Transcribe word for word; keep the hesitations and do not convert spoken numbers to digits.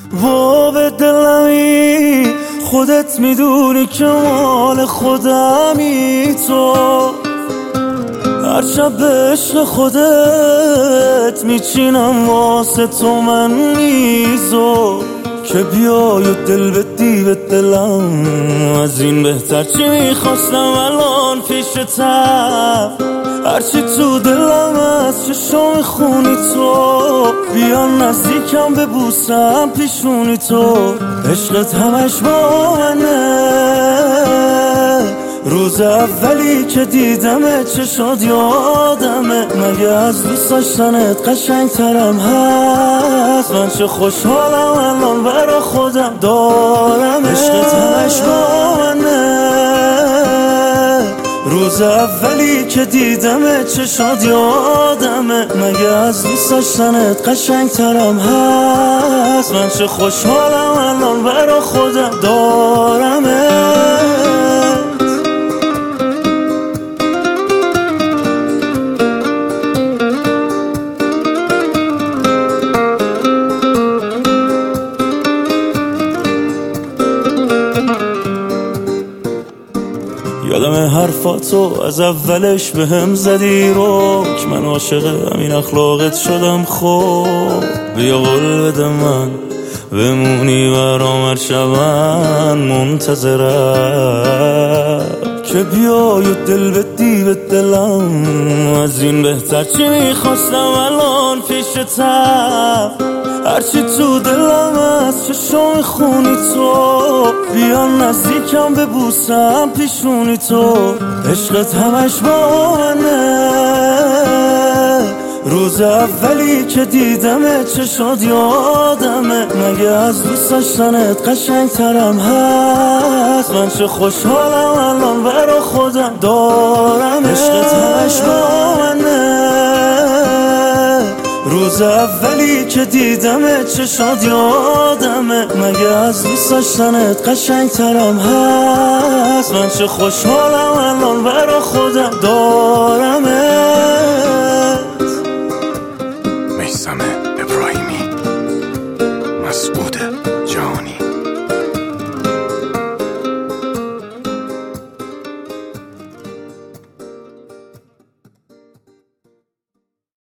و به دلمی خودت میدونی که مال خودمی تو، هر شب به عشق خودت میچینم واسه تو من میزو، که بیای و دل بدی به دلم. از این بهتر چی میخواستم الان پیشتم، هرچی تو دلم از چشم خونی تو، بیا نزدیکم ببوسم پیشونی تو. عشقت همش با منه، روز اولی که دیدمت چه شد یادمه، مگه از دوست داشتنت قشنگ ترم هست؟ من چه خوشحالم الان برا خودم دارم. عشقت همش با منه، روز اولی که دیدمت چه شد یادمه، مگه از دوست داشتنت قشنگ ترم هست؟ من چه خوشحالم الان برا خودم دارم. یادم حرفاتو از اولش به هم زدی رو، که من عاشق همین اخلاقت شدم. خب بیا قول بده من بمونی برام هر شب، من منتظرم که بیای و دل بدی به دلم. از این بهتر چی میخواستم الان پیشتم، هرچی تو دلم از چشم خونی تو، بیا نزدیکم ببوسم پیشونی تو. عشقت همش با منه، روز اولی که دیدمت چه شد یادمه، مگه از دوست داشتنت قشنگ ترم هست؟ من چه خوشحالم الان برا خودم دارم. عشقت همش با منه، روز اولی که دیدمت چه شد یادمه، مگه از دوست داشتنت قشنگ ترم هست؟ من چه خوشحالم الان برا خودم دارم. میثم ابراهیمی مسعوده.